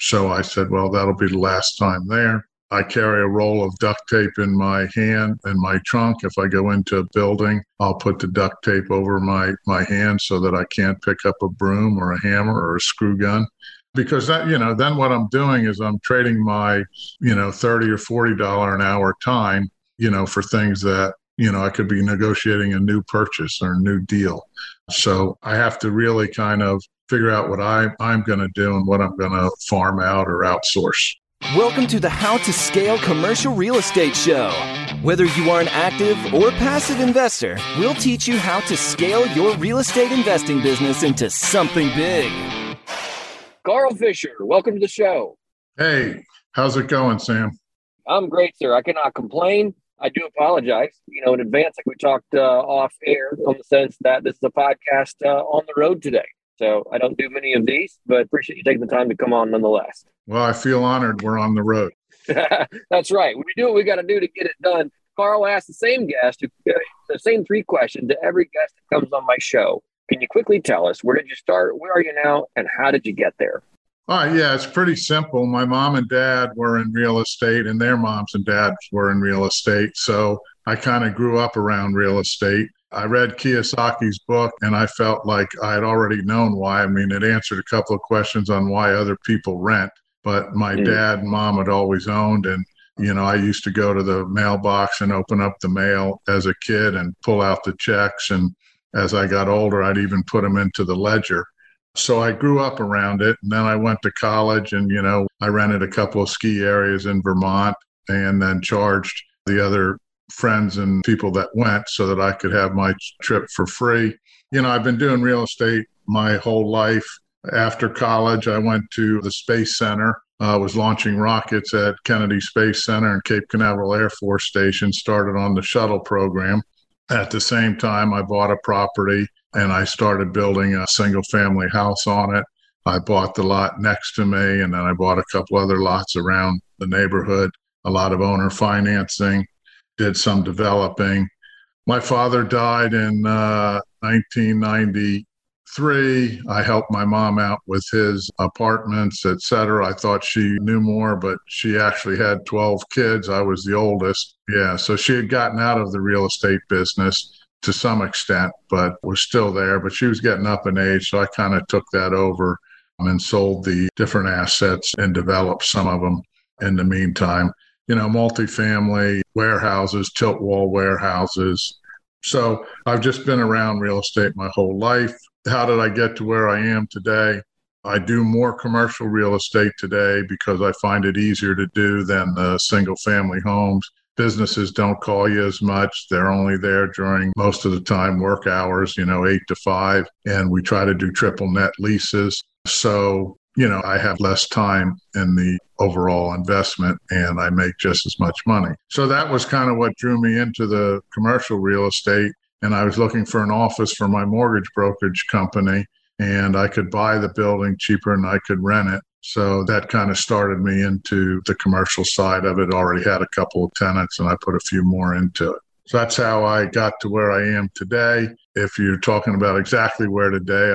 So I said, well, that'll be the last time there. I carry a roll of duct tape in my hand and my trunk. If I go into a building, I'll put the duct tape over my hand so that I can't pick up a broom or a hammer or a screw gun. Because that, then what I'm doing is I'm trading my, $30 or $40 an hour time, for things that, I could be negotiating a new purchase or a new deal. So I have to really kind of figure out what I'm going to do and what I'm going to farm out or outsource. Welcome to the How to Scale Commercial Real Estate Show. Whether you are an active or passive investor, we'll teach you how to scale your real estate investing business into something big. Carl Fisher, welcome to the show. Hey, how's it going, Sam? I'm great, sir. I cannot complain. I do apologize, in advance, like we talked off air, on the sense that this is a podcast on the road today. So I don't do many of these, but appreciate you taking the time to come on nonetheless. Well, I feel honored we're on the road. That's right. We do what we got to do to get it done. Carl asked the same guest, the same three questions to every guest that comes on my show. Can you quickly tell us, where did you start? Where are you now? And how did you get there? Yeah, it's pretty simple. My mom and dad were in real estate and their moms and dads were in real estate. So I kind of grew up around real estate. I read Kiyosaki's book and I felt like I had already known why. I mean, it answered a couple of questions on why other people rent, but my dad and mom had always owned. And, I used to go to the mailbox and open up the mail as a kid and pull out the checks. And as I got older, I'd even put them into the ledger. So I grew up around it. And then I went to college and, I rented a couple of ski areas in Vermont and then charged the other friends and people that went so that I could have my trip for free. I've been doing real estate my whole life. After college, I went to the Space Center. I was launching rockets at Kennedy Space Center and Cape Canaveral Air Force Station, started on the shuttle program. At the same time, I bought a property and I started building a single family house on it. I bought the lot next to me and then I bought a couple other lots around the neighborhood, a lot of owner financing, did some developing. My father died in 1993. I helped my mom out with his apartments, etc. I thought she knew more, but she actually had 12 kids. I was the oldest. Yeah, so she had gotten out of the real estate business to some extent, but was still there. But she was getting up in age, so I kind of took that over and sold the different assets and developed some of them in the meantime. Multifamily warehouses, tilt wall warehouses. So I've just been around real estate my whole life. How did I get to where I am today? I do more commercial real estate today because I find it easier to do than the single family homes. Businesses don't call you as much. They're only there during most of the time work hours, 8 to 5. And we try to do triple net leases. So, I have less time in the overall investment and I make just as much money. So that was kind of what drew me into the commercial real estate. And I was looking for an office for my mortgage brokerage company and I could buy the building cheaper than I could rent it. So that kind of started me into the commercial side of it. Already had a couple of tenants and I put a few more into it. So that's how I got to where I am today. If you're talking about exactly where today,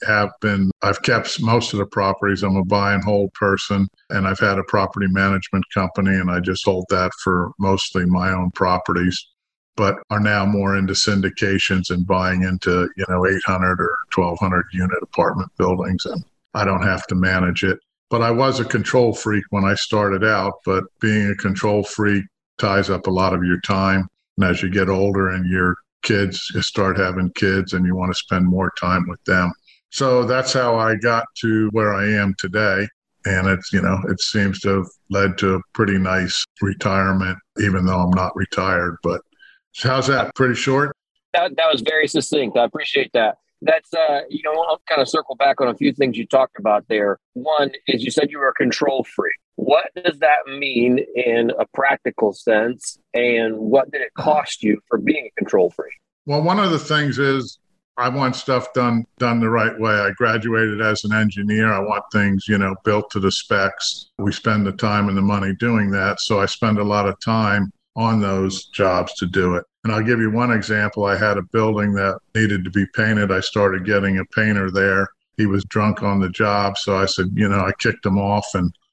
I've kept most of the properties. I'm a buy and hold person and I've had a property management company and I just hold that for mostly my own properties, but are now more into syndications and buying into, 800 or 1,200 unit apartment buildings. And I don't have to manage it. But I was a control freak when I started out, but being a control freak ties up a lot of your time. And as you get older and your kids, you start having kids and you want to spend more time with them. So that's how I got to where I am today. And it's, it seems to have led to a pretty nice retirement, even though I'm not retired. But how's that? Pretty short? That was very succinct. I appreciate that. That's, I'll kind of circle back on a few things you talked about there. One is you said you were a control freak. What does that mean in a practical sense? And what did it cost you for being a control freak? Well, one of the things is I want stuff done the right way. I graduated as an engineer. I want things, built to the specs. We spend the time and the money doing that. So I spend a lot of time on those jobs to do it. And I'll give you one example. I had a building that needed to be painted. I started getting a painter there. He was drunk on the job. So I said, I kicked him off and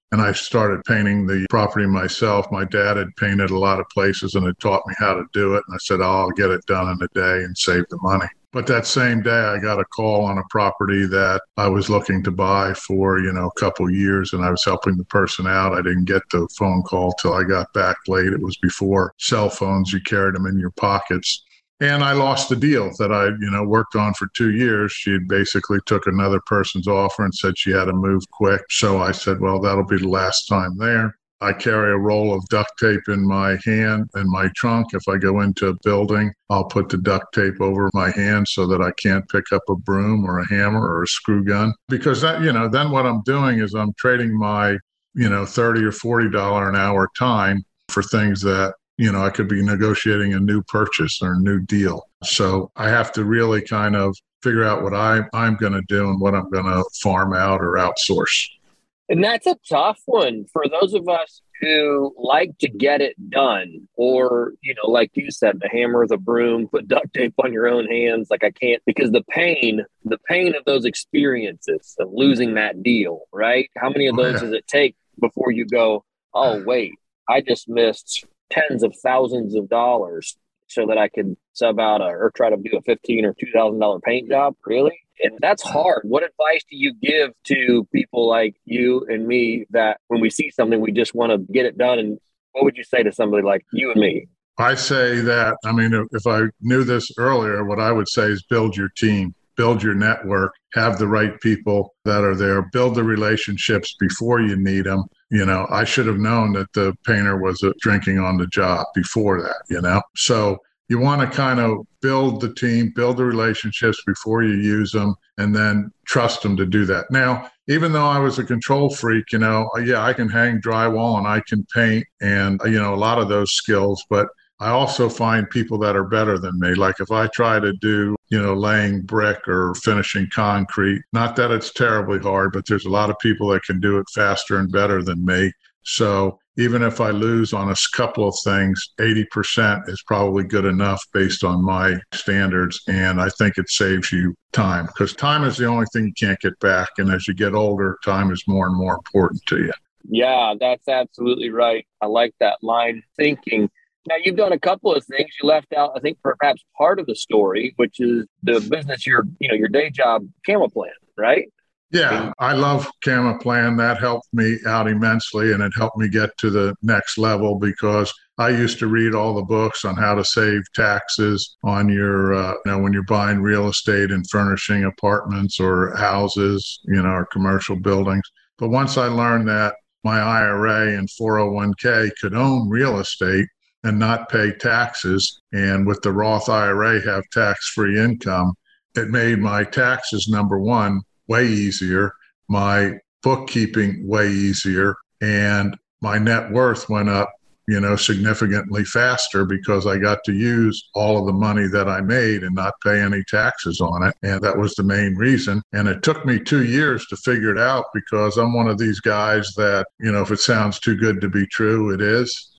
and I started painting the property myself. My dad had painted a lot of places and had taught me how to do it. And I said, oh, I'll get it done in a day and save the money. But that same day, I got a call on a property that I was looking to buy for, a couple years, and I was helping the person out. I didn't get the phone call till I got back late. It was before cell phones. You carried them in your pockets. And I lost the deal that I, worked on for 2 years. She basically took another person's offer and said she had to move quick. So I said, well, that'll be the last time there. I carry a roll of duct tape in my hand in my trunk. If I go into a building, I'll put the duct tape over my hand so that I can't pick up a broom or a hammer or a screw gun. Because that, then what I'm doing is I'm trading my, $30 or $40 an hour time for things that, I could be negotiating a new purchase or a new deal. So I have to really kind of figure out what I'm going to do and what I'm going to farm out or outsource. And that's a tough one for those of us who like to get it done, or, like you said, the hammer, the broom, put duct tape on your own hands. Like I can't, because the pain of those experiences of losing that deal, right? How many of those does it take before you go, oh, wait, I just missed tens of thousands of dollars so that I could sub out or try to do a $15,000 or $2,000 paint job? Really? And that's hard. What advice do you give to people like you and me that when we see something, we just want to get it done? And what would you say to somebody like you and me? I say that, if I knew this earlier, what I would say is build your team, build your network, have the right people that are there, build the relationships before you need them. I should have known that the painter was drinking on the job before that, So you want to kind of build the team, build the relationships before you use them, and then trust them to do that. Now, even though I was a control freak, I can hang drywall and I can paint and, a lot of those skills, but I also find people that are better than me. Like if I try to do, laying brick or finishing concrete, not that it's terribly hard, but there's a lot of people that can do it faster and better than me. So even if I lose on a couple of things, 80% is probably good enough based on my standards. And I think it saves you time, because time is the only thing you can't get back. And as you get older, time is more and more important to you. Yeah, that's absolutely right. I like that line of thinking. Now, you've done a couple of things. You left out, I think, perhaps part of the story, which is the business, your day job, Camaplan, right? Yeah, I love Camaplan. That helped me out immensely, and it helped me get to the next level because I used to read all the books on how to save taxes on your, when you're buying real estate and furnishing apartments or houses, or commercial buildings. But once I learned that my IRA and 401k could own real estate and not pay taxes, and with the Roth IRA have tax-free income, it made my taxes, number one, way easier, my bookkeeping way easier, and my net worth went up, significantly faster because I got to use all of the money that I made and not pay any taxes on it. And that was the main reason. And it took me 2 years to figure it out because I'm one of these guys that, if it sounds too good to be true, it is.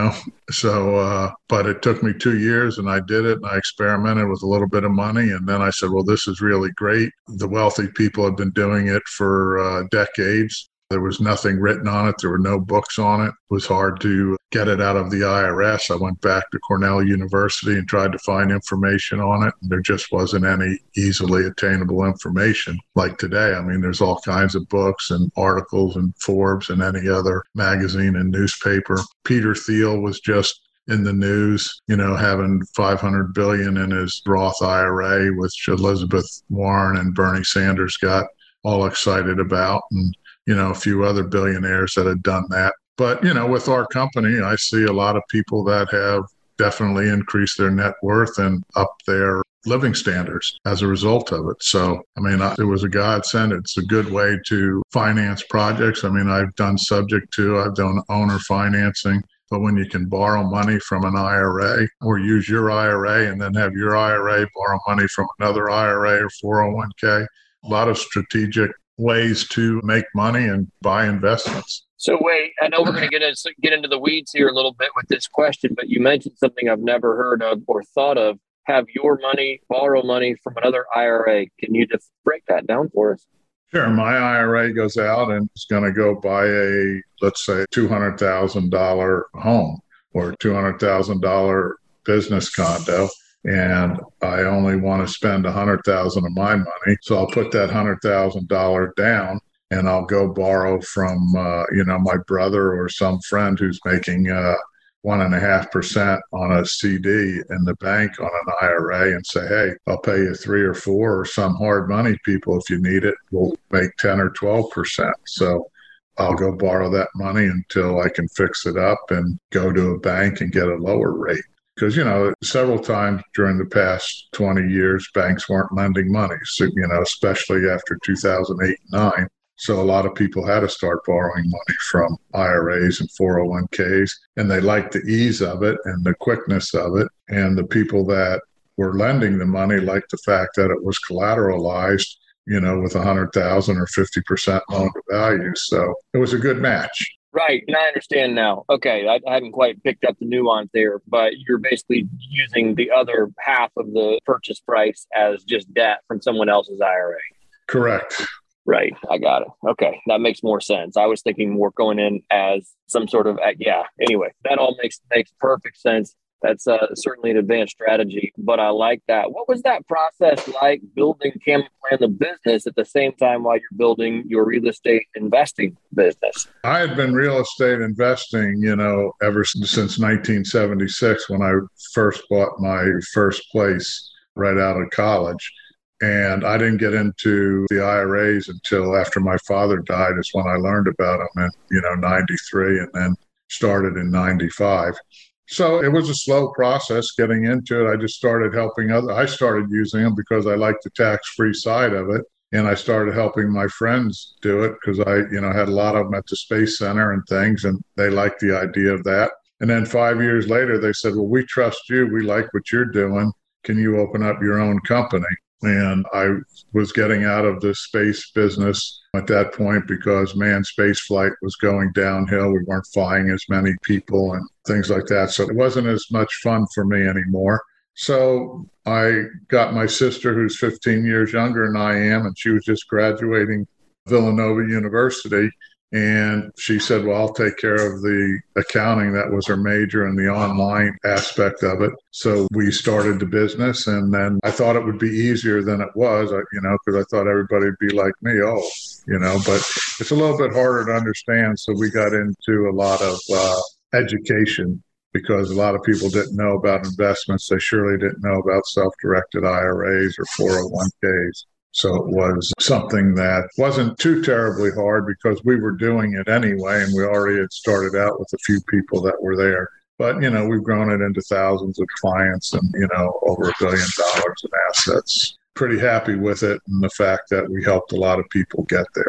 But it took me 2 years and I did it and I experimented with a little bit of money. And then I said, well, this is really great. The wealthy people have been doing it for decades. There was nothing written on it. There were no books on it. It was hard to get it out of the IRS. I went back to Cornell University and tried to find information on it. And there just wasn't any easily attainable information like today. There's all kinds of books and articles and Forbes and any other magazine and newspaper. Peter Thiel was just in the news, having $500 billion in his Roth IRA, which Elizabeth Warren and Bernie Sanders got all excited about. And a few other billionaires that had done that. But, with our company, I see a lot of people that have definitely increased their net worth and up their living standards as a result of it. So, it was a godsend. It's a good way to finance projects. I've done I've done owner financing. But when you can borrow money from an IRA or use your IRA and then have your IRA borrow money from another IRA or 401k, a lot of strategic ways to make money and buy investments. So wait, I know we're going to get into the weeds here a little bit with this question, but you mentioned something I've never heard of or thought of. Have your money, borrow money from another IRA. Can you just break that down for us? Sure. My IRA goes out and it's going to go buy let's say, $200,000 home or $200,000 business condo. And I only want to spend $100,000 of my money. So I'll put that $100,000 down and I'll go borrow from, my brother or some friend who's making 1.5% on a CD in the bank on an IRA and say, hey, I'll pay you 3 or 4 or some hard money people. If you need it, we'll make 10 or 12%. So I'll go borrow that money until I can fix it up and go to a bank and get a lower rate. Because, several times during the past 20 years, banks weren't lending money, so, especially after 2008 and 9. So a lot of people had to start borrowing money from IRAs and 401ks, and they liked the ease of it and the quickness of it. And the people that were lending the money liked the fact that it was collateralized, with 100,000 or 50% loan to value. So it was a good match. Right. And I understand now. Okay. I hadn't quite picked up the nuance there, but you're basically using the other half of the purchase price as just debt from someone else's IRA. Correct. Right. I got it. Okay. That makes more sense. I was thinking more going in as some sort of, Anyway, that all makes perfect sense. That's certainly an advanced strategy, but I like that. What was that process like building Camden Plan the business at the same time while you're building your real estate investing business? I had been real estate investing, ever since 1976 when I first bought my first place right out of college. And I didn't get into the IRAs until after my father died is when I learned about them in, 93 and then started in 95. So it was a slow process getting into it. I just started helping I started using them because I liked the tax-free side of it. And I started helping my friends do it because I, had a lot of them at the Space Center and things, and they liked the idea of that. And then 5 years later, they said, well, we trust you. We like what you're doing. Can you open up your own company? And I was getting out of the space business at that point because manned space flight was going downhill. We weren't flying as many people and things like that. So it wasn't as much fun for me anymore. So I got my sister, who's 15 years younger than I am, and she was just graduating Villanova University. And she said, well, I'll take care of the accounting. That was her major and the online aspect of it. So we started the business. And then I thought it would be easier than it was, because I thought everybody would be like me. But it's a little bit harder to understand. So we got into a lot of education because a lot of people didn't know about investments. They surely didn't know about self-directed IRAs or 401ks. So it was something that wasn't too terribly hard because we were doing it anyway, and we already had started out with a few people that were there. But, we've grown it into thousands of clients and, over $1 billion in assets. Pretty happy with it and the fact that we helped a lot of people get there.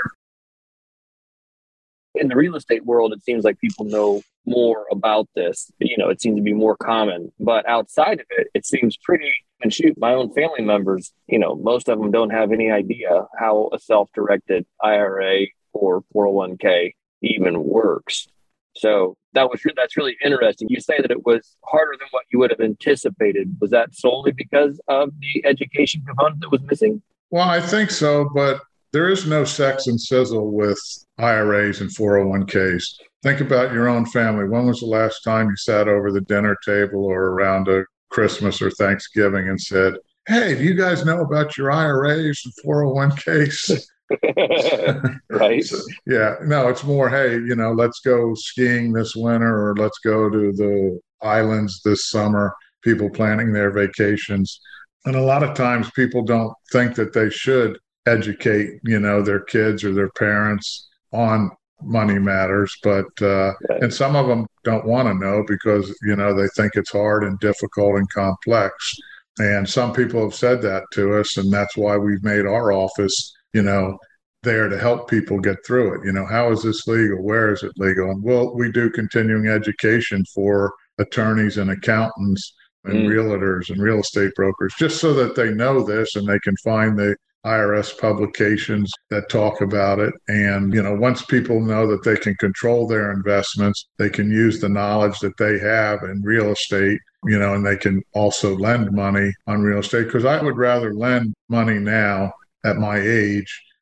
In the real estate world, it seems like people know more about this. It seems to be more common. But outside of it, it seems pretty, and shoot, my own family members, most of them don't have any idea how a self-directed IRA or 401k even works. So that's really interesting. You say that it was harder than what you would have anticipated. Was that solely because of the education component that was missing? Well, I think so, but there is no sex and sizzle with IRAs and 401ks. Think about your own family. When was the last time you sat over the dinner table or around a Christmas or Thanksgiving and said, hey, do you guys know about your IRAs and 401ks? Right. Yeah. No, it's more, hey, let's go skiing this winter or let's go to the islands this summer, people planning their vacations. And a lot of times people don't think that they should educate, their kids or their parents on money matters, but and some of them don't want to know because they think it's hard and difficult and complex. And some people have said that to us, and that's why we've made our office there to help people get through it. How is this legal? Where is it legal? And we do continuing education for attorneys and accountants and realtors and real estate brokers, just so that they know this and they can find the IRS publications that talk about it. And, once people know that they can control their investments, they can use the knowledge that they have in real estate, and they can also lend money on real estate. Because I would rather lend money now at my age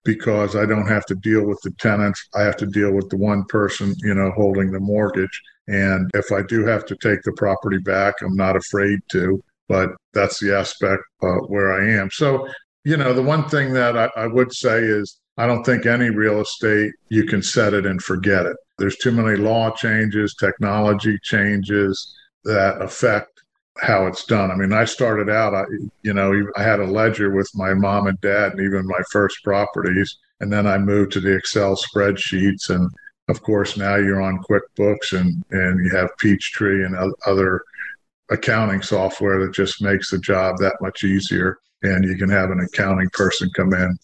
because I don't have to deal with the tenants. I have to deal with the one person, holding the mortgage. And if I do have to take the property back, I'm not afraid to, but that's the aspect where I am. So, the one thing that I would say is I don't think any real estate, you can set it and forget it. There's too many law changes, technology changes that affect how it's done. I mean, I started out, I had a ledger with my mom and dad and even my first properties. And then I moved to the Excel spreadsheets. And of course, now you're on QuickBooks and you have Peachtree and other accounting software that just makes the job that much easier. And you can have an accounting person come in,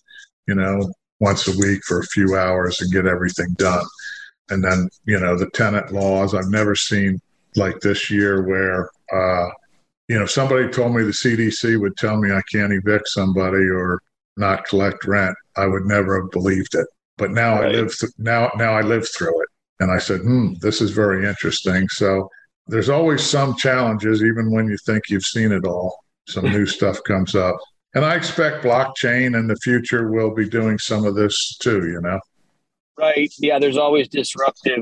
once a week for a few hours and get everything done. And then, the tenant laws, I've never seen like this year where, somebody told me the CDC would tell me I can't evict somebody or not collect rent. I would never have believed it. But now right. Now I live through it. And I said, this is very interesting. So there's always some challenges, even when you think you've seen it all. Some new stuff comes up. And I expect blockchain in the future will be doing some of this too, Right. Yeah, there's always disruptive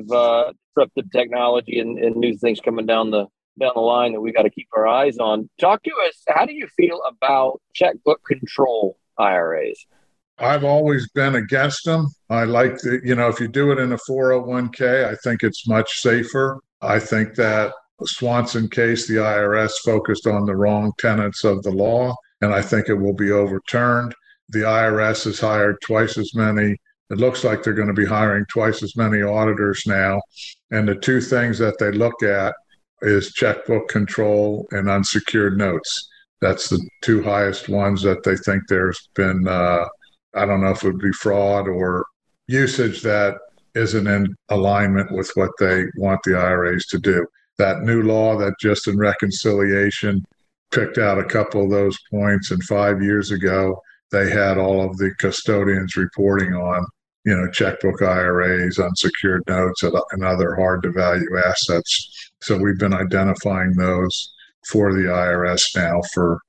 technology and new things coming down the line that we got to keep our eyes on. Talk to us. How do you feel about checkbook control IRAs? I've always been against them. I like if you do it in a 401k, I think it's much safer. I think that Swanson case, the IRS focused on the wrong tenets of the law, and I think it will be overturned. The IRS has hired twice as many. It looks like they're going to be hiring twice as many auditors now. And the two things that they look at is checkbook control and unsecured notes. That's the two highest ones that they think there's been, I don't know if it would be fraud or usage that isn't in alignment with what they want the IRAs to do. That new law that just in reconciliation picked out a couple of those points, and 5 years ago, they had all of the custodians reporting on, checkbook IRAs, unsecured notes, and other hard-to-value assets. So we've been identifying those for the IRS now for,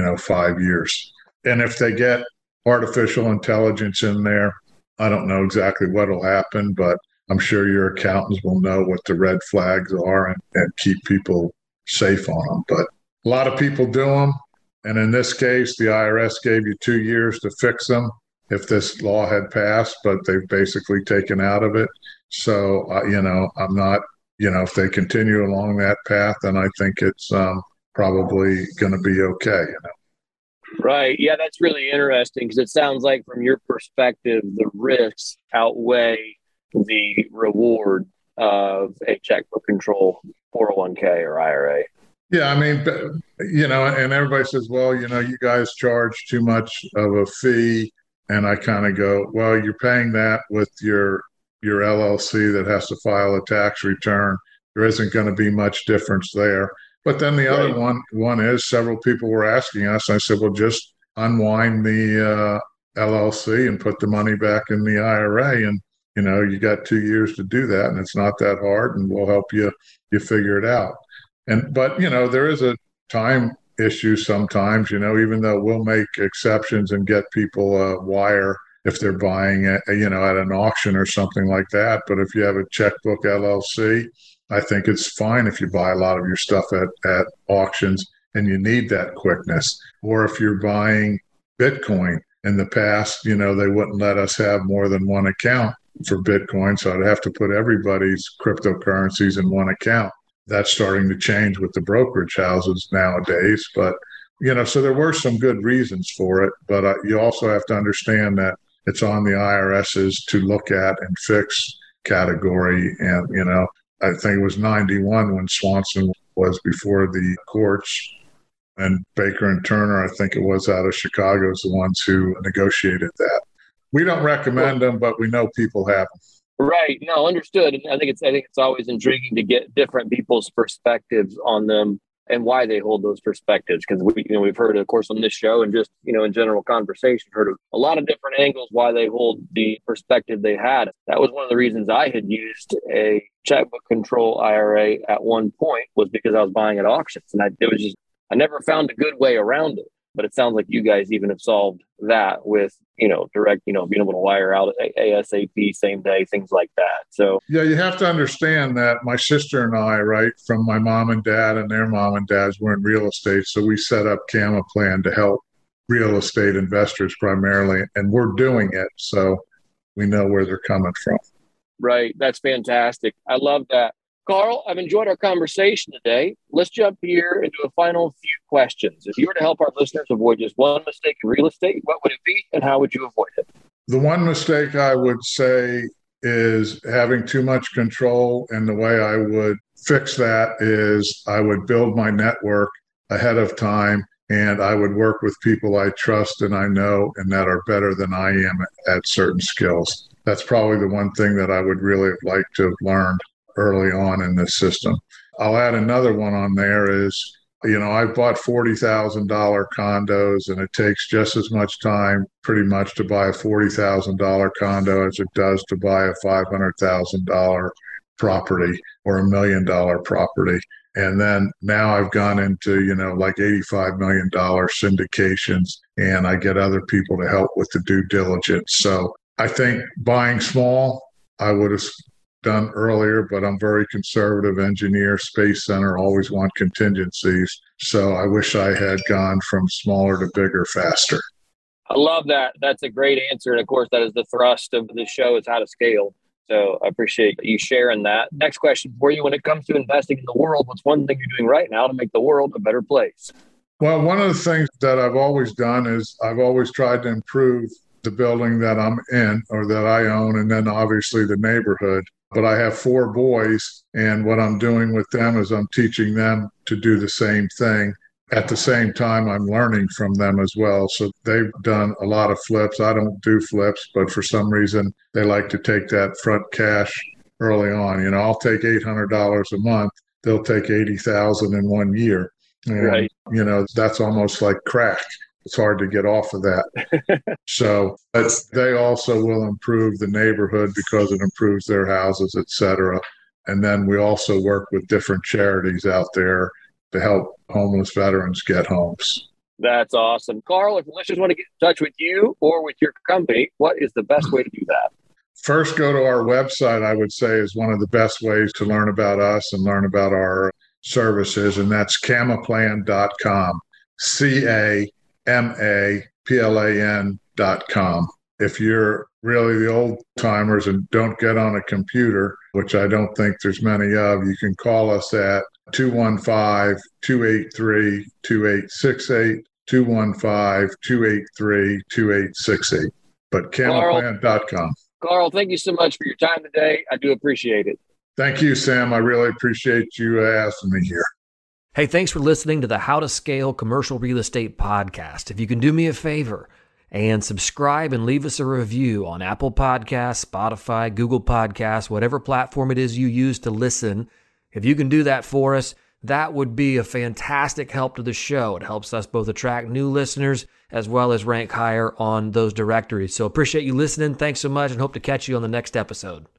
5 years. And if they get artificial intelligence in there, I don't know exactly what will happen, but I'm sure your accountants will know what the red flags are and keep people safe on them. But a lot of people do them. And in this case, the IRS gave you 2 years to fix them if this law had passed, but they've basically taken out of it. So, I'm not, if they continue along that path, then I think it's probably going to be okay. Right. Yeah, that's really interesting because it sounds like from your perspective, the risks outweigh the reward of a checkbook control 401k or IRA. Yeah, I mean, and everybody says, well, you guys charge too much of a fee. And I kind of go, well, you're paying that with your LLC that has to file a tax return. There isn't going to be much difference there. But then the other one is several people were asking us. I said, well, just unwind the LLC and put the money back in the IRA. And, you got 2 years to do that. And it's not that hard. And we'll help you figure it out. But there is a time issue sometimes, even though we'll make exceptions and get people a wire if they're buying at an auction or something like that. But if you have a checkbook LLC, I think it's fine if you buy a lot of your stuff at auctions and you need that quickness. Or if you're buying Bitcoin, in the past, they wouldn't let us have more than one account for Bitcoin. So I'd have to put everybody's cryptocurrencies in one account. That's starting to change with the brokerage houses nowadays. But, so there were some good reasons for it. But you also have to understand that it's on the IRS's to look at and fix category. And, I think it was 91 when Swanson was before the courts. And Baker and Turner, I think it was out of Chicago, is the ones who negotiated that. We don't recommend them, but we know people have them. Right. No, understood. And I think it's always intriguing to get different people's perspectives on them and why they hold those perspectives. Because we've heard, of course, on this show and just, in general conversation, heard of a lot of different angles why they hold the perspective they had. That was one of the reasons I had used a checkbook control IRA at one point was because I was buying at auctions. And I never found a good way around it. But it sounds like you guys even have solved that with, direct, being able to wire out ASAP, same day, things like that. So, yeah, you have to understand that my sister and I, right, from my mom and dad and their mom and dads were in real estate. So we set up CamaPlan to help real estate investors primarily, and we're doing it. So we know where they're coming from. Right. That's fantastic. I love that. Carl, I've enjoyed our conversation today. Let's jump here into a final few questions. If you were to help our listeners avoid just one mistake in real estate, what would it be and how would you avoid it? The one mistake I would say is having too much control. And the way I would fix that is I would build my network ahead of time, and I would work with people I trust and I know and that are better than I am at certain skills. That's probably the one thing that I would really like to have learned early on in this system. I'll add another one on there is, I've bought $40,000 condos, and it takes just as much time pretty much to buy a $40,000 condo as it does to buy a $500,000 property or $1 million property. And then now I've gone into, like $85 million syndications, and I get other people to help with the due diligence. So I think buying small, I would have done earlier, but I'm very conservative engineer, Space Center, always want contingencies. So I wish I had gone from smaller to bigger faster. I love that. That's a great answer. And of course, that is the thrust of the show, is how to scale. So I appreciate you sharing that. Next question for you. When it comes to investing in the world, what's one thing you're doing right now to make the world a better place? Well, one of the things that I've always done is I've always tried to improve the building that I'm in or that I own, and then obviously the neighborhood. But I have 4 boys, and what I'm doing with them is I'm teaching them to do the same thing. At the same time, I'm learning from them as well. So they've done a lot of flips. I don't do flips, but for some reason, they like to take that front cash early on. I'll take $800 a month. They'll take $80,000 in 1 year. And, right. That's almost like crack. It's hard to get off of that. So, but they also will improve the neighborhood because it improves their houses, et cetera. And then we also work with different charities out there to help homeless veterans get homes. That's awesome. Carl, if listeners want to get in touch with you or with your company, what is the best way to do that? First, go to our website, I would say, is one of the best ways to learn about us and learn about our services. And that's camaplan.com, CAMAPLAN.com. If you're really the old timers and don't get on a computer, which I don't think there's many of, you can call us at 215-283-2868, 215-283-2868. But camaplan.com. Carl, thank you so much for your time today. I do appreciate it. Thank you, Sam. I really appreciate you asking me here. Hey, thanks for listening to the How to Scale Commercial Real Estate podcast. If you can do me a favor and subscribe and leave us a review on Apple Podcasts, Spotify, Google Podcasts, whatever platform it is you use to listen, if you can do that for us, that would be a fantastic help to the show. It helps us both attract new listeners as well as rank higher on those directories. So appreciate you listening. Thanks so much, and hope to catch you on the next episode.